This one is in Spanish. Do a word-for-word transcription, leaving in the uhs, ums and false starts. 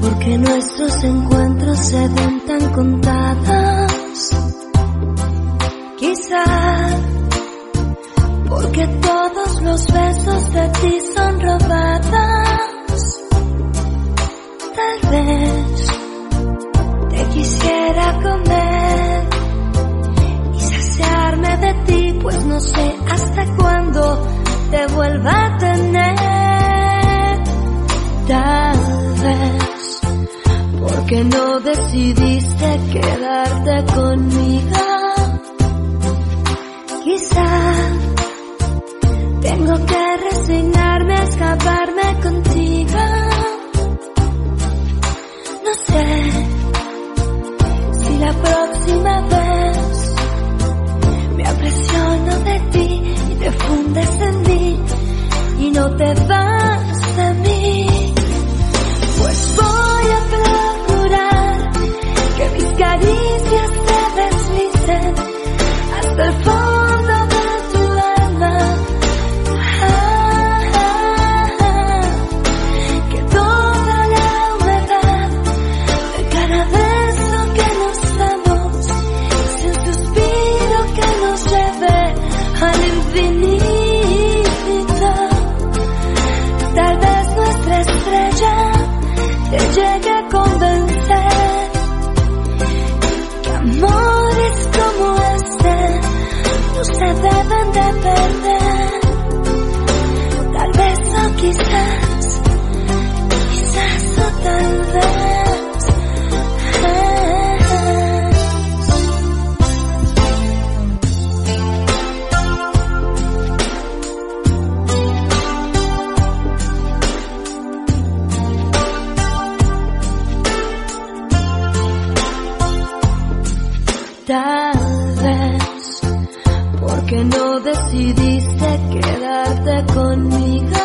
porque nuestros encuentros se ven tan contados. Quizá porque todos los besos de ti son robados. Tal vez te quisiera comer y saciarme de ti, pues no sé hasta cuándo te vuelva a tener. Tal vez porque no decidiste quedarte conmigo. Quizá tengo que resignarme a escaparme contigo. No sé si la próxima vez me apresiono de ti y te fundes en mí y no te vas de mí. Pues voy a procurar que mis caricias te deslicen hasta el fondo de tu alma. Ah, ah, ah, que toda la humedad de cada beso que nos damos sea un suspiro que nos lleve al infinito. Tal vez nuestra estrella te llegue a convencer que amores como este no se deben de perder. Tal vez o quizás, quizás o tal vez. Tal vez porque no decidiste quedarte conmigo.